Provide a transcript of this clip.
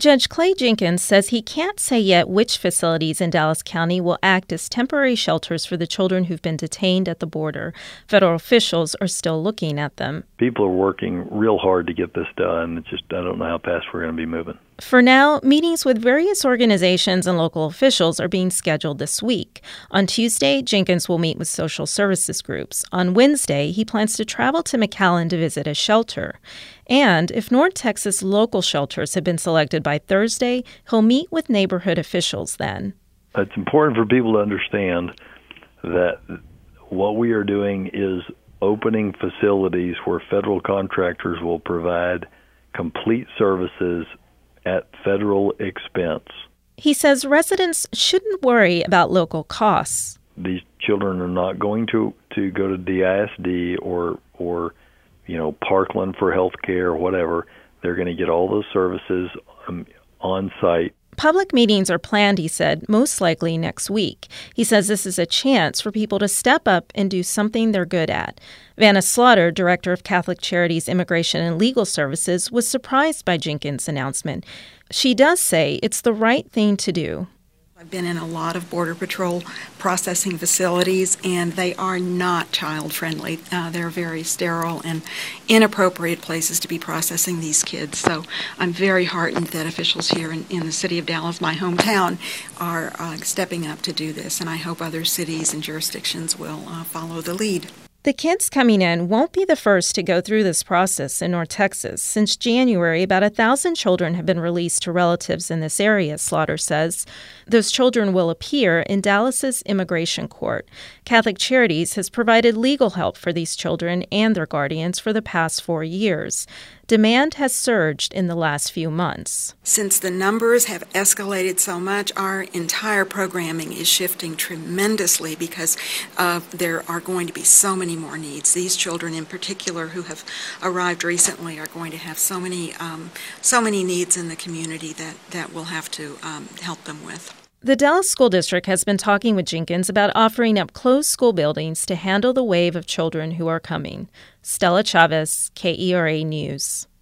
Judge Clay Jenkins says he can't say yet which facilities in Dallas County will act as temporary shelters for the children who've been detained at the border. Federal officials are still looking at them. People are working real hard to get this done. It's just I don't know how fast we're going to be moving. For now, meetings with various organizations and local officials are being scheduled this week. On Tuesday, Jenkins will meet with social services groups. On Wednesday, he plans to travel to McAllen to visit a shelter. And if North Texas local shelters have been selected by Thursday, he'll meet with neighborhood officials then. It's important for people to understand that what we are doing is opening facilities where federal contractors will provide complete services at federal expense. He says residents shouldn't worry about local costs. These children are not going to go to DISD or Parkland for health care or whatever. They're going to get all those services on site. Public meetings are planned, he said, most likely next week. He says this is a chance for people to step up and do something they're good at. Vanna Slaughter, director of Catholic Charities Immigration and Legal Services, was surprised by Jenkins' announcement. She does say it's the right thing to do. I've been in a lot of Border Patrol processing facilities, and they are not child-friendly. They're very sterile and inappropriate places to be processing these kids. So I'm very heartened that officials here in the city of Dallas, my hometown, are stepping up to do this, and I hope other cities and jurisdictions will follow the lead. The kids coming in won't be the first to go through this process in North Texas. Since January, about 1,000 children have been released to relatives in this area, Slaughter says. Those children will appear in Dallas's immigration court. Catholic Charities has provided legal help for these children and their guardians for the past 4 years. Demand has surged in the last few months. Since the numbers have escalated so much, our entire programming is shifting tremendously because there are going to be so many more needs. These children in particular who have arrived recently are going to have so many needs in the community that we'll have to help them with. The Dallas School District has been talking with Jenkins about offering up closed school buildings to handle the wave of children who are coming. Stella Chavez, KERA News.